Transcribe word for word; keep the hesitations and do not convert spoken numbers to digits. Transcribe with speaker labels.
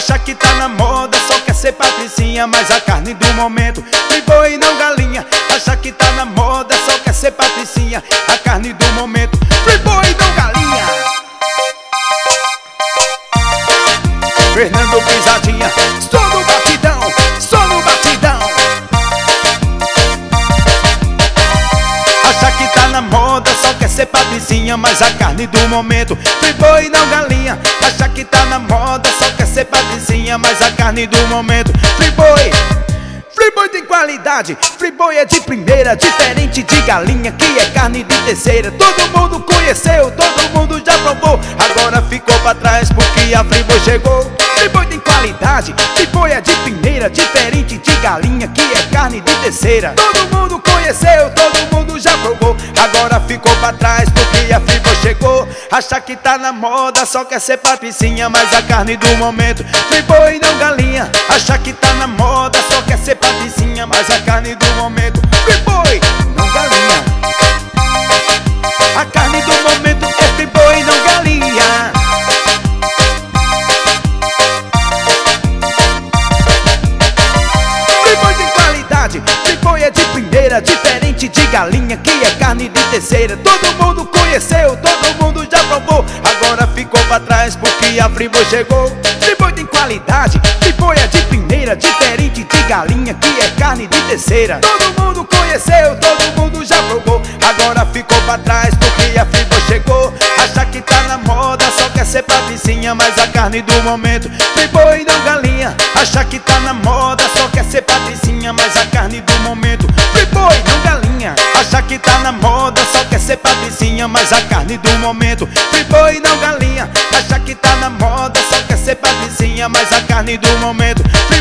Speaker 1: acha que tá na moda, só quer ser patricinha, mas a carne do momento, free boi não galinha. Acha que tá na moda, só quer ser patricinha, a carne do momento, free boi não galinha. Fernando Pisadinha, estou no batidão, estou no batidão. Acha que tá na moda, só quer ser patricinha, mas a carne do momento, free boi não galinha. Acha que tá na moda, só quer ser patricinha, mas a carne do momento, free boi. Free boi tem qualidade, free boi é de primeira, diferente de galinha que é carne de terceira. Todo mundo conheceu, todo mundo já provou, agora ficou pra trás porque a free boi chegou. Free boi tem qualidade, free boi é de primeira, diferente de galinha que é carne de terceira. Todo mundo conheceu, todo mundo já provou, agora ficou pra trás porque a free boi chegou. Acha que tá na moda, só quer ser patricinha, mas a carne do momento, free boi não galinha. Acha que tá na moda, só quer ser patricinha, mas a carne do momento, free boi não galinha. A carne do momento é free boi não galinha. Free boi tem qualidade, free boi é de primeira, diferente de galinha que é carne de terceira. Todo mundo conheceu, todo mundo já provou, agora ficou pra trás porque a free boi chegou. Free boi tem qualidade, free boi é de primeira, diferente de galinha que é carne de terceira. Todo mundo conheceu, todo mundo já provou, agora ficou pra trás porque a free boi chegou. Acha que tá na moda, só quer ser patricinha, mas a carne do momento, free boi não galinha. Acha que tá na moda, só quer ser patricinha, mas a carne do momento, free boi não galinha. Acha que tá na moda, só quer ser patricinha, mas a carne do momento, free boi não galinha. Acha que tá na moda, só quer ser patricinha, mas a carne do momento, free